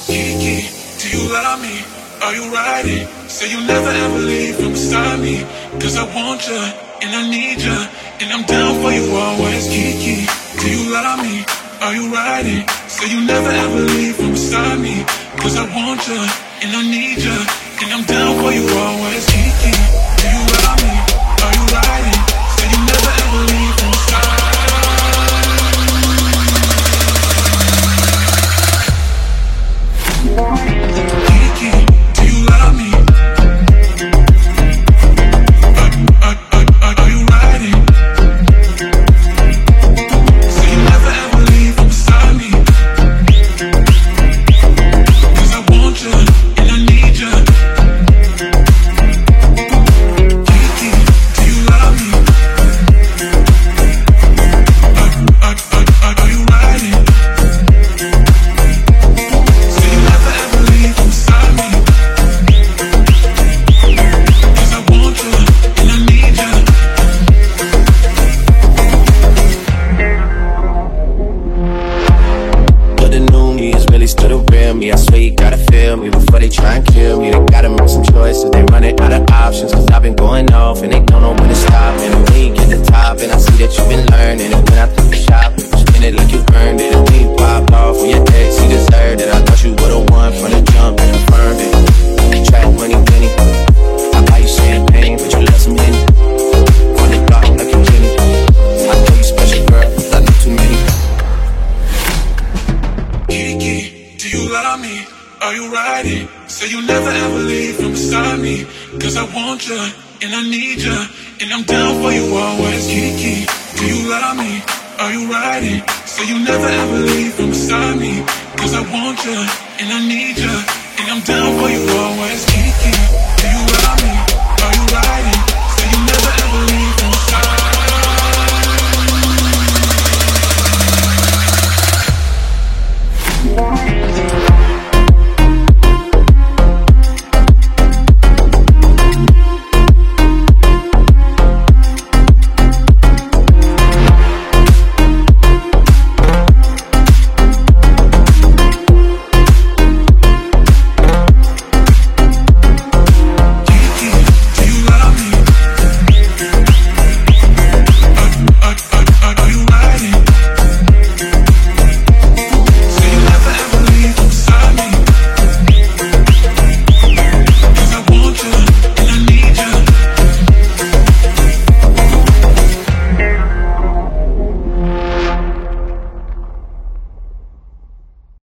Kiki, do you love me? Are you riding? Say you'll never ever leave from beside me. Cause I want you, and I need you, and I'm down for you always. Kiki, do you love me? Are you riding? Say you'll never ever leave from beside me. Cause I want you, and I need you, and I'm down for you always. Kiki, do you love me? Are you riding? Say you'll never ever leave from beside me. Kiki, do you love me? Are you riding? Say you never ever leave from beside me. Cause I want you, and I need you. Kiki, do you love me? Are you riding? Say you never ever leave from beside me. Cause I want you, and I need you. But the new me is really still the real me. I swear you gotta feel me before they try and kill me. They gotta make some choices, they running out of options. Cause I've been going off and they don't know when to stop. And when you get the top, and I see that you've been learning. And when I took the shot, spin it like you earned it. And when you popped off on your ex, you deserved it. I thought you would've won from the jump and confirmed it. Track money, penny. I buy you champagne, but you let some in. On the block like you Jenny. I know you special, girl, I know too many. Kiki, do you love me? Are you riding? Say you'll never ever leave from beside me. Cause I want you, and I need you, and I'm down for you always. Kiki, do you love me? Are you riding? Say you'll never ever leave from beside me. Cause I want you, and I need you, and I'm down for you always. Kiki.